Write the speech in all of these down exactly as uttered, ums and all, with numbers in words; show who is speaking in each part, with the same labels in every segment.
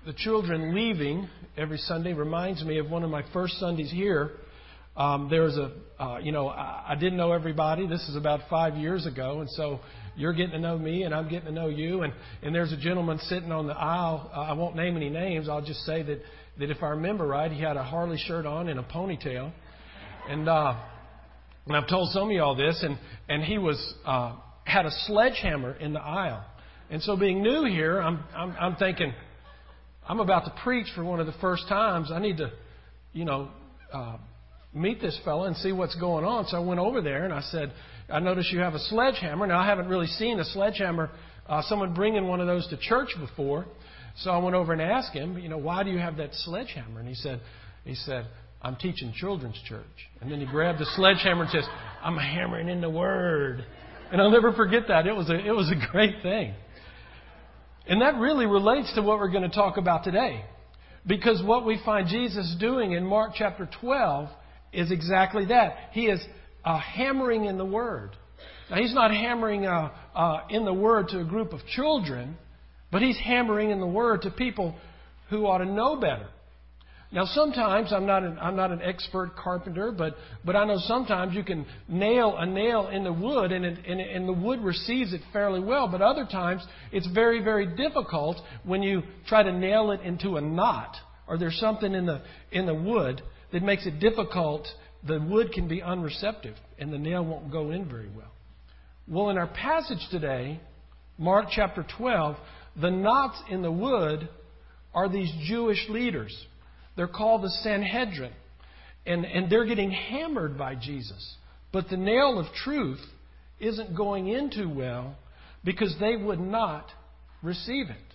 Speaker 1: the children leaving every Sunday reminds me of one of my first Sundays here. Um, there was a, uh, you know, I, I didn't know everybody. This is about five years ago. And so you're getting to know me and I'm getting to know you. And, and there's a gentleman sitting on the aisle. Uh, I won't name any names. I'll just say that, that if I remember right, he had a Harley shirt on and a ponytail. And, uh, and I've told some of y'all this. And, and he was, uh, had a sledgehammer in the aisle. And so being new here, I'm, I'm, I'm thinking, I'm about to preach for one of the first times. I need to, you know, uh, meet this fella and see what's going on. So I went over there and I said, I noticed you have a sledgehammer. Now, I haven't really seen a sledgehammer, uh, someone bringing one of those to church before. So I went over and asked him, you know, why do you have that sledgehammer? And he said, he said, I'm teaching children's church. And then he grabbed the sledgehammer and says, I'm hammering in the Word. And I'll never forget that. It was a, it was a great thing. And that really relates to what we're going to talk about today. Because what we find Jesus doing in Mark chapter twelve is exactly that. He is uh, hammering in the Word. Now, He's not hammering uh, uh, in the Word to a group of children, but He's hammering in the Word to people who ought to know better. Now, sometimes, I'm not an, I'm not an expert carpenter, but, but I know sometimes you can nail a nail in the wood and, it, and, and the wood receives it fairly well. But other times, it's very, very difficult when you try to nail it into a knot or there's something in the in the wood that makes it difficult. The wood can be unreceptive and the nail won't go in very well. Well, in our passage today, Mark chapter twelve, the knots in the wood are these Jewish leaders. They're called the Sanhedrin. And, and they're getting hammered by Jesus. But the nail of truth isn't going in too well because they would not receive it.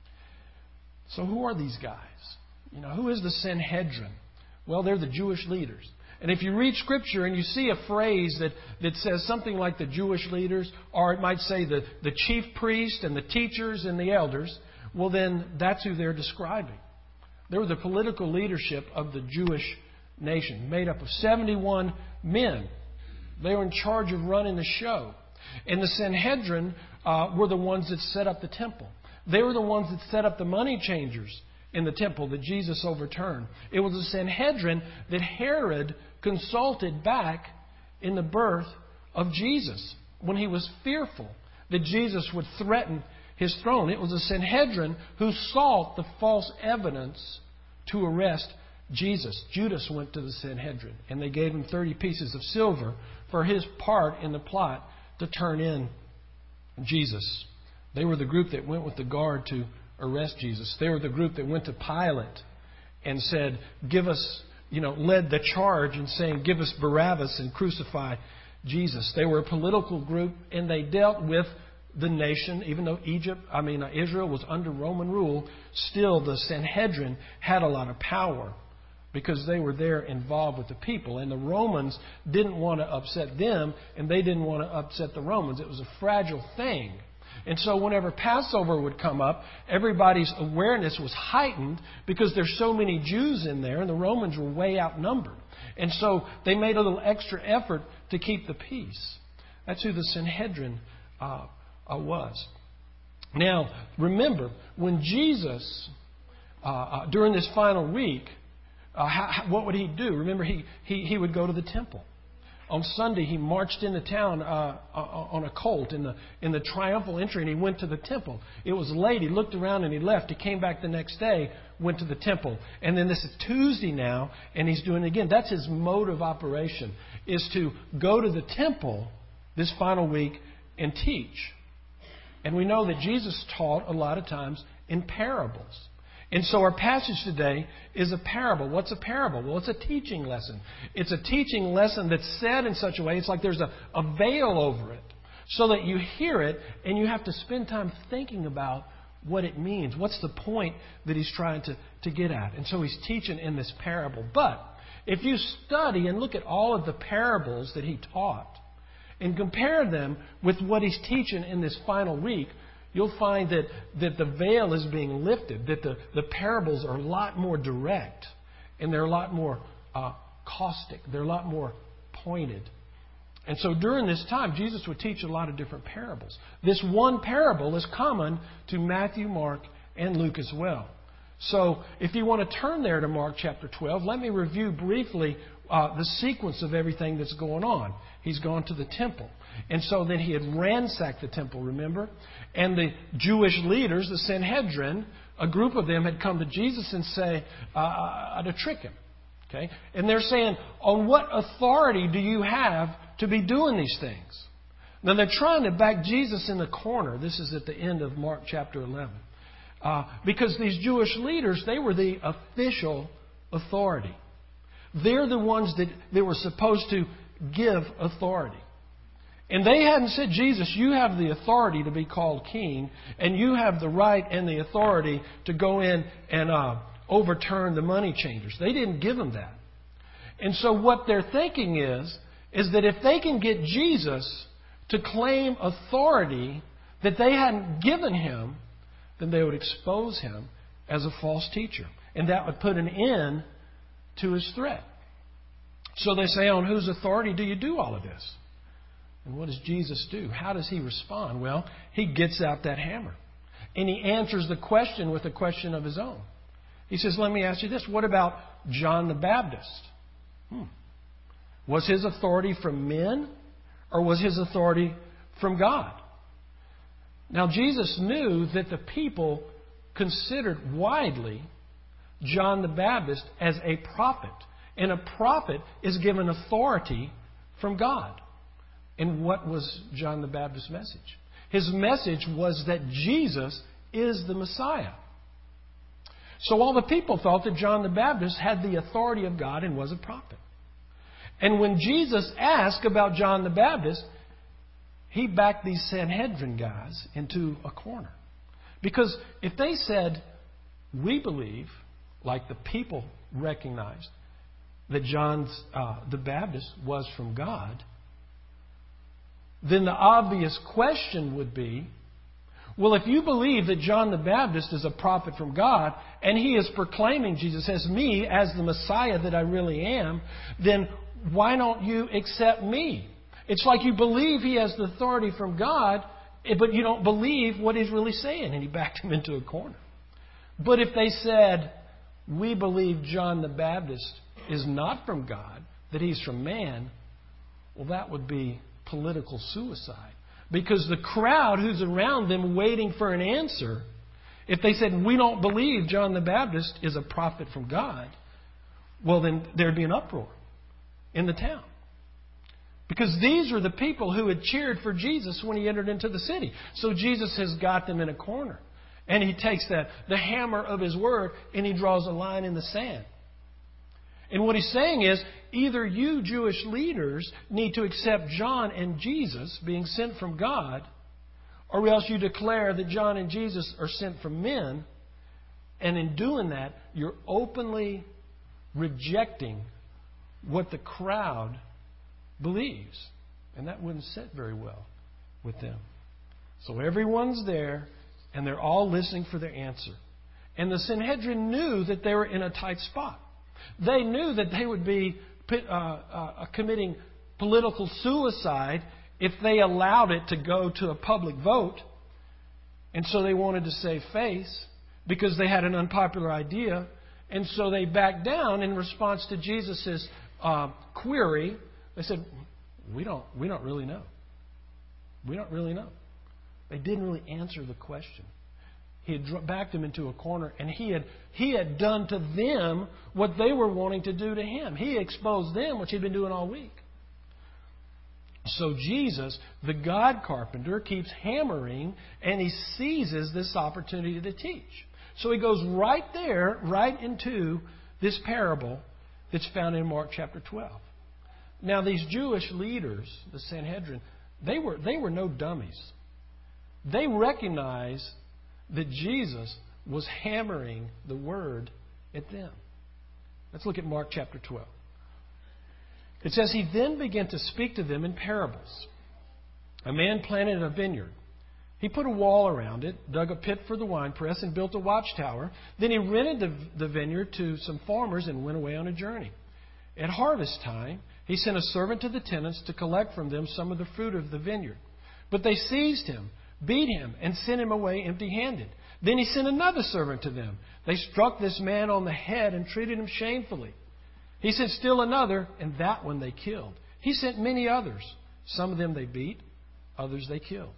Speaker 1: So who are these guys? You know, who is the Sanhedrin? Well, they're the Jewish leaders. And if you read Scripture and you see a phrase that, that says something like the Jewish leaders, or it might say the, the chief priest and the teachers and the elders, well then that's who they're describing. They were the political leadership of the Jewish nation, made up of seventy-one men. They were in charge of running the show. And the Sanhedrin uh, were the ones that set up the temple. They were the ones that set up the money changers in the temple that Jesus overturned. It was the Sanhedrin that Herod consulted back in the birth of Jesus when he was fearful that Jesus would threaten his throne. It was the Sanhedrin who sought the false evidence to arrest Jesus. Judas went to the Sanhedrin and they gave him thirty pieces of silver for his part in the plot to turn in Jesus. They were the group that went with the guard to arrest Jesus. They were the group that went to Pilate and said, give us, you know, led the charge in saying, give us Barabbas and crucify Jesus. They were a political group and they dealt with the nation. Even though Egypt, I mean uh, Israel was under Roman rule, still the Sanhedrin had a lot of power because they were there involved with the people. And the Romans didn't want to upset them and they didn't want to upset the Romans. It was a fragile thing. And so whenever Passover would come up, everybody's awareness was heightened because there's so many Jews in there and the Romans were way outnumbered. And so they made a little extra effort to keep the peace. That's who the Sanhedrin uh, uh, was. Now, remember, when Jesus, uh, uh, during this final week, uh, how, what would he do? Remember, he, he, he would go to the temple. On Sunday, he marched into town uh, on a colt in the in the triumphal entry, and he went to the temple. It was late. He looked around and he left. He came back the next day, went to the temple. And then this is Tuesday now, and he's doing it again. That's his mode of operation, is to go to the temple this final week and teach. And we know that Jesus taught a lot of times in parables. And so our passage today is a parable. What's a parable? Well, it's a teaching lesson. It's a teaching lesson that's said in such a way, it's like there's a, a veil over it, so that you hear it and you have to spend time thinking about what it means. What's the point that he's trying to, to get at? And so he's teaching in this parable. But if you study and look at all of the parables that he taught and compare them with what he's teaching in this final week, you'll find that, that the veil is being lifted, that the, the parables are a lot more direct, and they're a lot more uh, caustic. They're a lot more pointed. And so during this time, Jesus would teach a lot of different parables. This one parable is common to Matthew, Mark, and Luke as well. So if you want to turn there to Mark chapter twelve, let me review briefly uh, the sequence of everything that's going on. He's gone to the temple. And so then he had ransacked the temple, remember? And the Jewish leaders, the Sanhedrin, a group of them had come to Jesus and say, uh, uh, to trick him. Okay? And they're saying, on what authority do you have to be doing these things? Now they're trying to back Jesus in the corner. This is at the end of Mark chapter eleven. Uh, because these Jewish leaders, they were the official authority. They're the ones that they were supposed to give authority. And they hadn't said, Jesus, you have the authority to be called king, and you have the right and the authority to go in and uh, overturn the money changers. They didn't give them that. And so what they're thinking is, is that if they can get Jesus to claim authority that they hadn't given him, then they would expose him as a false teacher. And that would put an end to his threat. So they say, on whose authority do you do all of this? And what does Jesus do? How does he respond? Well, he gets out that hammer. And he answers the question with a question of his own. He says, let me ask you this. What about John the Baptist? Hmm. Was his authority from men, or was his authority from God? Now, Jesus knew that the people considered widely John the Baptist as a prophet. And a prophet is given authority from God. And what was John the Baptist's message? His message was that Jesus is the Messiah. So all the people thought that John the Baptist had the authority of God and was a prophet. And when Jesus asked about John the Baptist, he backed these Sanhedrin guys into a corner. Because if they said, we believe, like the people recognized, that John uh, the Baptist was from God, then the obvious question would be, well, if you believe that John the Baptist is a prophet from God, and he is proclaiming Jesus as me, as the Messiah that I really am, then why don't you accept me? It's like you believe he has the authority from God, but you don't believe what he's really saying. And he backed him into a corner. But if they said, we believe John the Baptist is not from God, that he's from man, well, that would be political suicide. Because the crowd who's around them waiting for an answer, if they said, we don't believe John the Baptist is a prophet from God, well, then there'd be an uproar in the town. Because these are the people who had cheered for Jesus when he entered into the city. So Jesus has got them in a corner. And he takes that, the hammer of his word, and he draws a line in the sand. And what he's saying is, either you Jewish leaders need to accept John and Jesus being sent from God, or else you declare that John and Jesus are sent from men. And in doing that, you're openly rejecting what the crowd believes. And that wouldn't sit very well with them. So everyone's there, and they're all listening for their answer. And the Sanhedrin knew that they were in a tight spot. They knew that they would be uh, uh, committing political suicide if they allowed it to go to a public vote. And so they wanted to save face because they had an unpopular idea. And so they backed down in response to Jesus' uh, query. They said, we don't, we don't really know. We don't really know. They didn't really answer the question. He had backed them into a corner, and he had, he had done to them what they were wanting to do to him. He exposed them, which he'd been doing all week. So Jesus, the God carpenter, keeps hammering, and he seizes this opportunity to teach. So he goes right there, right into this parable that's found in Mark chapter twelve. Now, these Jewish leaders, the Sanhedrin, they were, they were no dummies. They recognized that Jesus was hammering the word at them. Let's look at Mark chapter twelve. It says, he then began to speak to them in parables. A man planted a vineyard. He put a wall around it, dug a pit for the winepress, and built a watchtower. Then he rented the, the vineyard to some farmers and went away on a journey. At harvest time, he sent a servant to the tenants to collect from them some of the fruit of the vineyard. But they seized him, beat him, and sent him away empty-handed. Then he sent another servant to them. They struck this man on the head and treated him shamefully. He sent still another, and that one they killed. He sent many others. Some of them they beat, others they killed.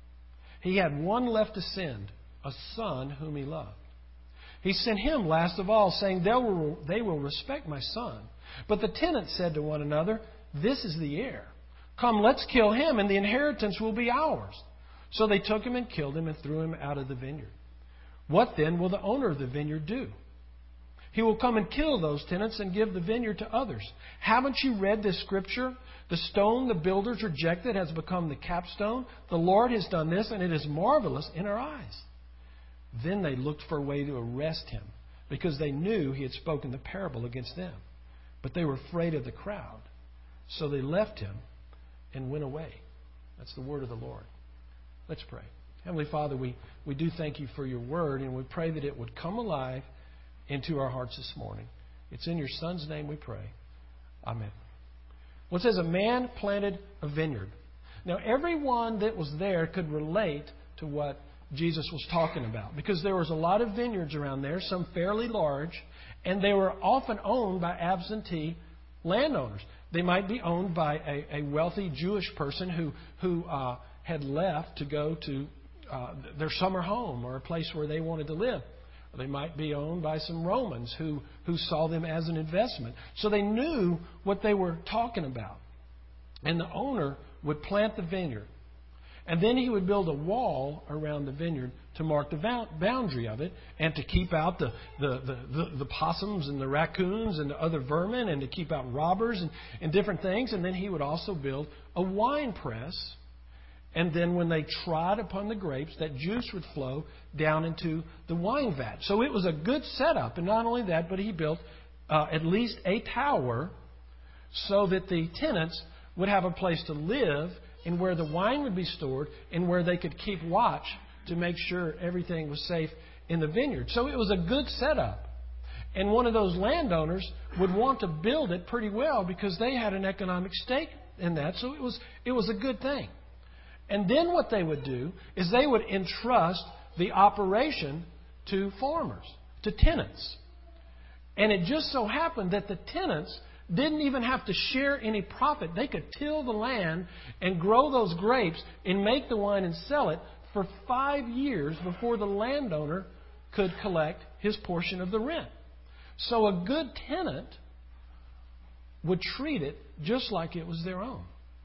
Speaker 1: He had one left to send, a son whom he loved. He sent him last of all, saying, they will, they will respect my son. But the tenants said to one another, this is the heir. Come, let's kill him, and the inheritance will be ours. So they took him and killed him and threw him out of the vineyard. What then will the owner of the vineyard do? He will come and kill those tenants and give the vineyard to others. Haven't you read this scripture? The stone the builders rejected has become the capstone. The Lord has done this, and it is marvelous in our eyes. Then they looked for a way to arrest him, because they knew he had spoken the parable against them. But they were afraid of the crowd. So they left him and went away. That's the word of the Lord. Let's pray. Heavenly Father, we, we do thank you for your word, and we pray that it would come alive into our hearts this morning. It's in your Son's name we pray. Amen. Well, it says a man planted a vineyard. Now, everyone that was there could relate to what Jesus was talking about, because there was a lot of vineyards around there, some fairly large, and they were often owned by absentee landowners. They might be owned by a, a wealthy Jewish person who, who uh, had left to go to uh, their summer home or a place where they wanted to live. They might be owned by some Romans who, who saw them as an investment. So they knew what they were talking about. And the owner would plant the vineyard. And then he would build a wall around the vineyard to mark the boundary of it and to keep out the, the, the, the, the possums and the raccoons and the other vermin and to keep out robbers and, and different things. And then he would also build a wine press. And then when they trod upon the grapes, that juice would flow down into the wine vat. So it was a good setup. And not only that, but he built uh, at least a tower so that the tenants would have a place to live and where the wine would be stored and where they could keep watch to make sure everything was safe in the vineyard. So it was a good setup. And one of those landowners would want to build it pretty well because they had an economic stake in that. So it was it was a good thing. And then what they would do is they would entrust the operation to farmers, to tenants. And it just so happened that the tenants didn't even have to share any profit. They could till the land and grow those grapes and make the wine and sell it for five years before the landowner could collect his portion of the rent. So a good tenant would treat it just like it was their own.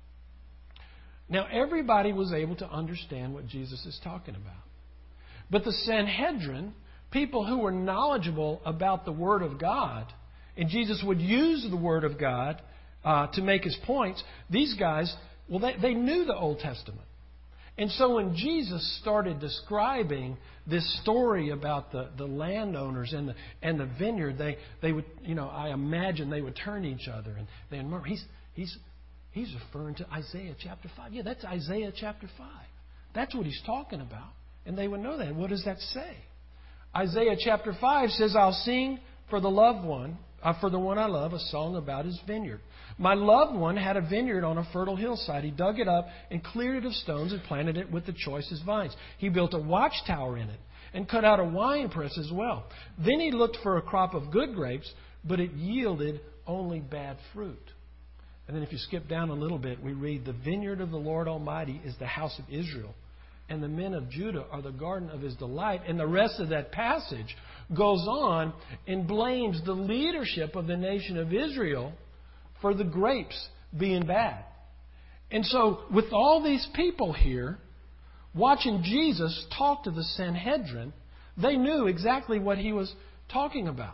Speaker 1: Now, everybody was able to understand what Jesus is talking about. But the Sanhedrin, people who were knowledgeable about the Word of God, and Jesus would use the Word of God uh, to make his points, these guys, well, they, they knew the Old Testament. And so when Jesus started describing this story about the, the landowners and the, and the vineyard, they, they would, you know, I imagine they would turn to each other and they would murmur, he's, he's, he's referring to Isaiah chapter five. Yeah, that's Isaiah chapter five. That's what he's talking about. And they would know that. What does that say? Isaiah chapter five says, I'll sing for the loved one, uh, for the one I love, a song about his vineyard. My loved one had a vineyard on a fertile hillside. He dug it up and cleared it of stones and planted it with the choicest vines. He built a watchtower in it and cut out a wine press as well. Then he looked for a crop of good grapes, but it yielded only bad fruit. And then if you skip down a little bit, we read, the vineyard of the Lord Almighty is the house of Israel, and the men of Judah are the garden of his delight. And the rest of that passage goes on and blames the leadership of the nation of Israel for the grapes being bad. And so with all these people here, watching Jesus talk to the Sanhedrin, they knew exactly what he was talking about.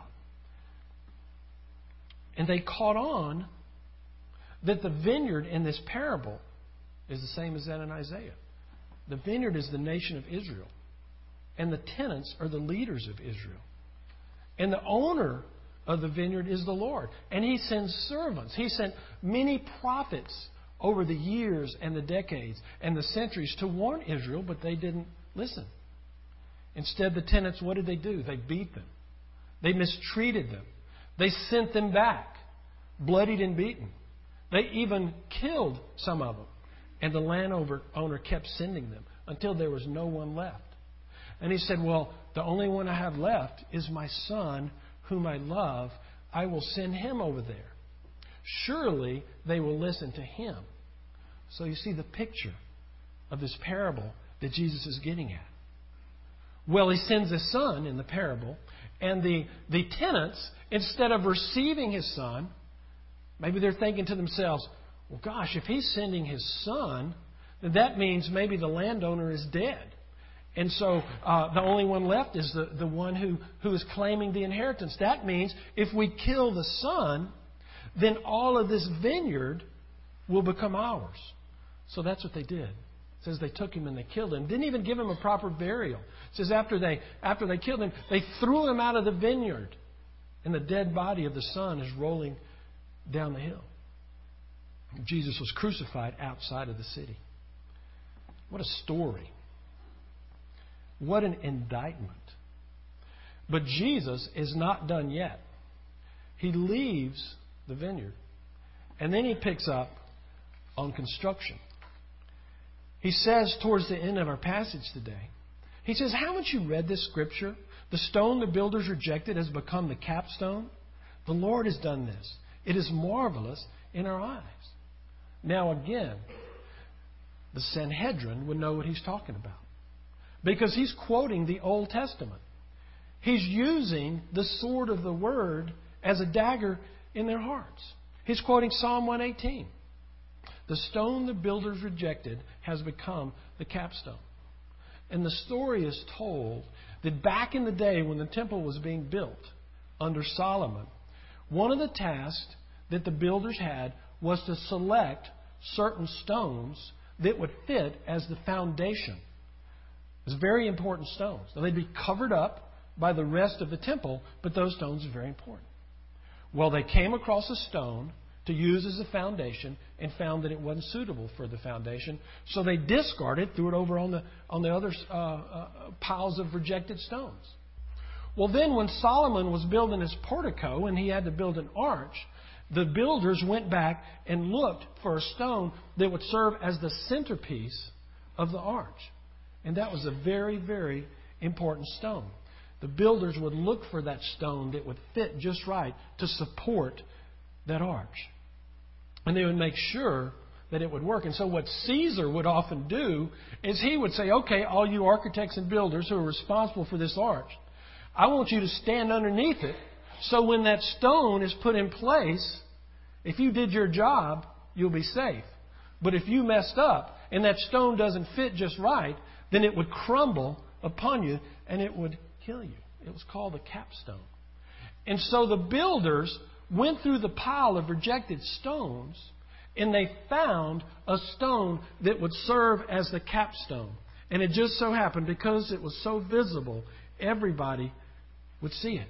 Speaker 1: And they caught on that the vineyard in this parable is the same as that in Isaiah. The vineyard is the nation of Israel. And the tenants are the leaders of Israel. And the owner of the vineyard is the Lord. And he sends servants. He sent many prophets over the years and the decades and the centuries to warn Israel, but they didn't listen. Instead, the tenants, what did they do? They beat them. They mistreated them. They sent them back, bloodied and beaten. They even killed some of them. And the landowner kept sending them until there was no one left. And he said, well, the only one I have left is my son, whom I love. I will send him over there. Surely they will listen to him. So you see the picture of this parable that Jesus is getting at. Well, he sends his son in the parable, and the, the tenants, instead of receiving his son, maybe they're thinking to themselves, well, gosh, if he's sending his son, then that means maybe the landowner is dead. And so uh, the only one left is the, the one who, who is claiming the inheritance. That means if we kill the son, then all of this vineyard will become ours. So that's what they did. It says they took him and they killed him. Didn't even give him a proper burial. It says after they after they killed him, they threw him out of the vineyard. And the dead body of the son is rolling down the hill. Jesus was crucified outside of the city. What a story. What an indictment. But Jesus is not done yet. He leaves the vineyard. And then he picks up on construction. He says towards the end of our passage today, he says, haven't you read this scripture? The stone the builders rejected has become the capstone. The Lord has done this. It is marvelous in our eyes. Now again, the Sanhedrin would know what he's talking about. Because he's quoting the Old Testament. He's using the sword of the Word as a dagger in their hearts. He's quoting Psalm one eighteen. The stone the builders rejected has become the capstone. And the story is told that back in the day when the temple was being built under Solomon, one of the tasks that the builders had was to select certain stones that would fit as the foundation. It was very important stones. Now, they'd be covered up by the rest of the temple, but those stones are very important. Well, they came across a stone to use as a foundation and found that it wasn't suitable for the foundation. So they discarded, threw it over on the, on the other uh, uh, piles of rejected stones. Well, then when Solomon was building his portico and he had to build an arch, the builders went back and looked for a stone that would serve as the centerpiece of the arch. And that was a very, very important stone. The builders would look for that stone that would fit just right to support that arch. And they would make sure that it would work. And so what Caesar would often do is he would say, okay, all you architects and builders who are responsible for this arch, I want you to stand underneath it so when that stone is put in place, if you did your job, you'll be safe. But if you messed up and that stone doesn't fit just right, then it would crumble upon you and it would kill you. It was called the capstone. And so the builders went through the pile of rejected stones and they found a stone that would serve as the capstone. And it just so happened, because it was so visible, everybody would see it.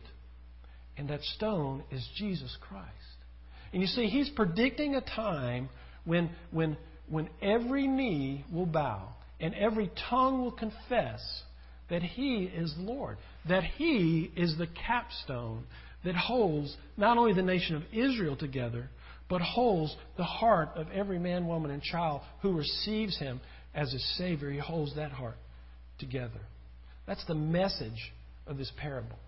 Speaker 1: And that stone is Jesus Christ. And you see, he's predicting a time when, when, when every knee will bow and every tongue will confess that He is Lord, that He is the capstone that holds not only the nation of Israel together, but holds the heart of every man, woman, and child who receives Him as His Savior. He holds that heart together. That's the message of this parable.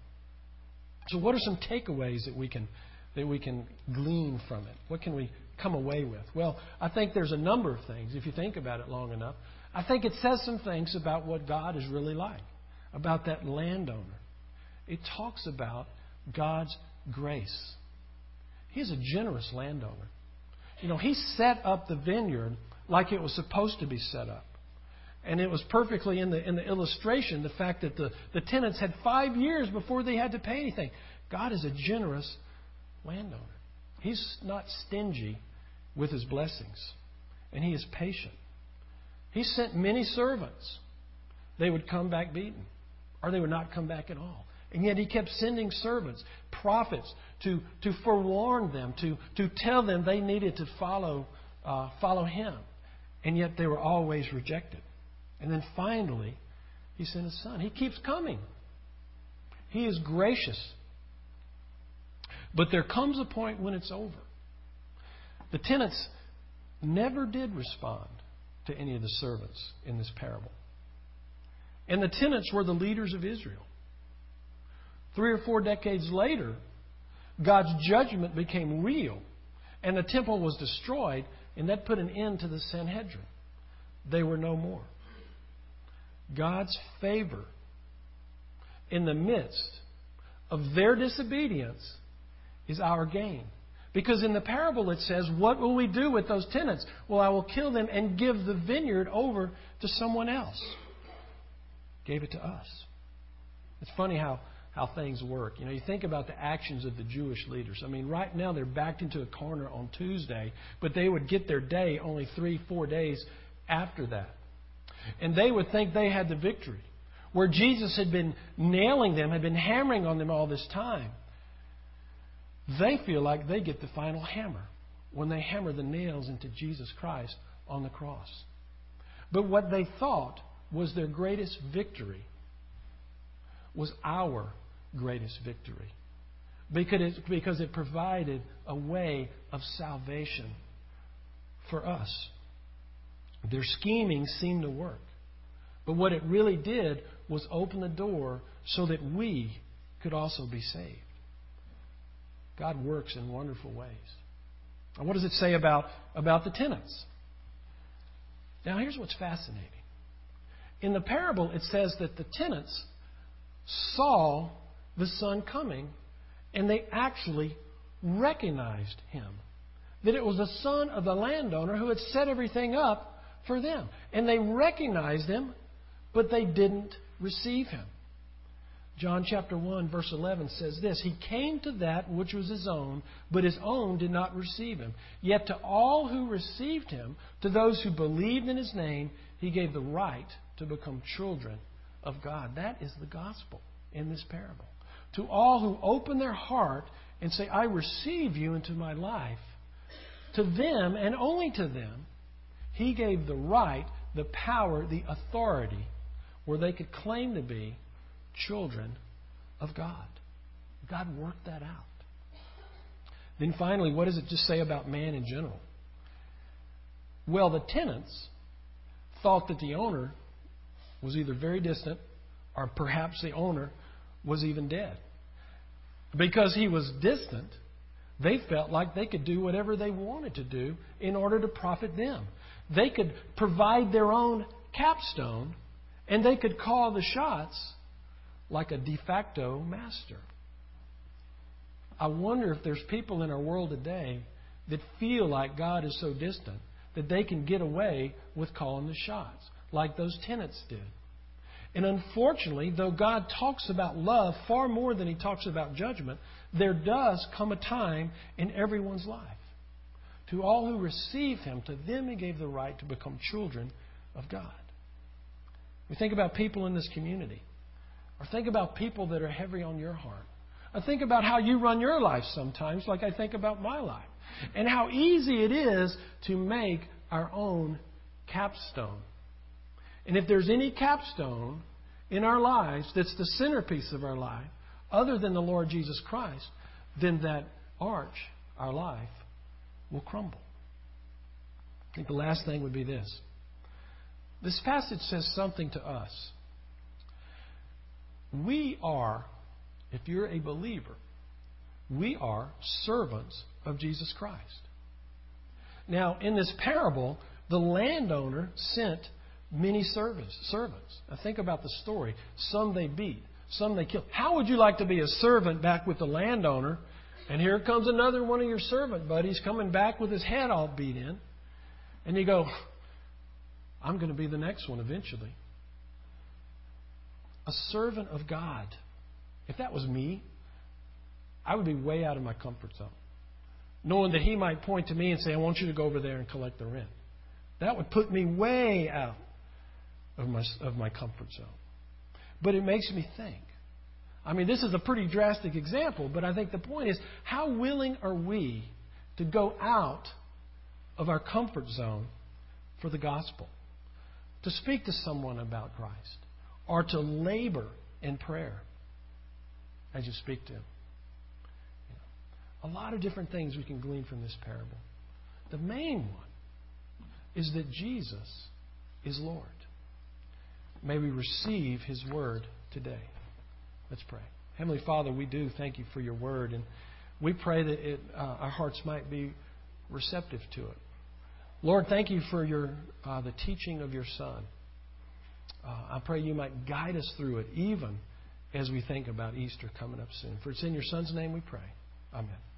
Speaker 1: So what are some takeaways that we can that we can glean from it? What can we come away with? Well, I think there's a number of things, if you think about it long enough. I think it says some things about what God is really like, about that landowner. It talks about God's grace. He's a generous landowner. You know, He set up the vineyard like it was supposed to be set up. And it was perfectly in the in the illustration, the fact that the, the tenants had five years before they had to pay anything. God is a generous landowner. He's not stingy with His blessings. And He is patient. He sent many servants. They would come back beaten, or they would not come back at all. And yet He kept sending servants, prophets, to, to forewarn them, to, to tell them they needed to follow, uh, follow Him. And yet they were always rejected. And then finally, He sent His Son. He keeps coming. He is gracious. But there comes a point when it's over. The tenants never did respond to any of the servants in this parable. And the tenants were the leaders of Israel. Three or four decades later, God's judgment became real, and the temple was destroyed, and that put an end to the Sanhedrin. They were no more. God's favor in the midst of their disobedience is our gain. Because in the parable it says, what will we do with those tenants? Well, I will kill them and give the vineyard over to someone else. Gave it to us. It's funny how, how things work. You know, you think about the actions of the Jewish leaders. I mean, right now they're backed into a corner on Tuesday, but they would get their day only three, four days after that. And they would think they had the victory. Where Jesus had been nailing them, had been hammering on them all this time. They feel like they get the final hammer when they hammer the nails into Jesus Christ on the cross. But what they thought was their greatest victory was our greatest victory. Because it, because it provided a way of salvation for us. Their scheming seemed to work. But what it really did was open the door so that we could also be saved. God works in wonderful ways. And what does it say about, about the tenants? Now, here's what's fascinating. In the parable, it says that the tenants saw the son coming, and they actually recognized him. That it was the son of the landowner who had set everything up for them. And they recognized him, but they didn't receive him. John chapter one, verse eleven says this, He came to that which was His own, but His own did not receive Him. Yet to all who received Him, to those who believed in His name, He gave the right to become children of God. That is the gospel in this parable. To all who open their heart and say, I receive you into my life, to them and only to them, He gave the right, the power, the authority, where they could claim to be children of God. God worked that out. Then finally, what does it just say about man in general? Well, the tenants thought that the owner was either very distant or perhaps the owner was even dead. Because he was distant, they felt like they could do whatever they wanted to do in order to profit them. They could provide their own capstone, and they could call the shots like a de facto master. I wonder if there's people in our world today that feel like God is so distant that they can get away with calling the shots, like those tenants did. And unfortunately, though God talks about love far more than He talks about judgment, there does come a time in everyone's life. To all who receive Him, to them He gave the right to become children of God. We think about people in this community. Or think about people that are heavy on your heart. Or think about how you run your life sometimes, like I think about my life. And how easy it is to make our own capstone. And if there's any capstone in our lives that's the centerpiece of our life, other than the Lord Jesus Christ, then that arch, our life, will crumble. I think the last thing would be this. This passage says something to us. We are, if you're a believer, we are servants of Jesus Christ. Now, in this parable, the landowner sent many servants. servants. Now, think about the story. Some they beat, some they killed. How would you like to be a servant back with the landowner? And here comes another one of your servant buddies coming back with his head all beat in. And you go, I'm going to be the next one eventually. A servant of God. If that was me, I would be way out of my comfort zone. Knowing that He might point to me and say, I want you to go over there and collect the rent. That would put me way out of my, of my comfort zone. But it makes me think. I mean, this is a pretty drastic example, but I think the point is, how willing are we to go out of our comfort zone for the gospel? To speak to someone about Christ? Or to labor in prayer as you speak to Him? You know, a lot of different things we can glean from this parable. The main one is that Jesus is Lord. may we receive His Word today. Let's pray. Heavenly Father, we do thank You for Your Word, and we pray that it, uh, our hearts might be receptive to it. Lord, thank You for your uh, the teaching of Your Son. Uh, I pray You might guide us through it, even as we think about Easter coming up soon. For it's in Your Son's name we pray. Amen.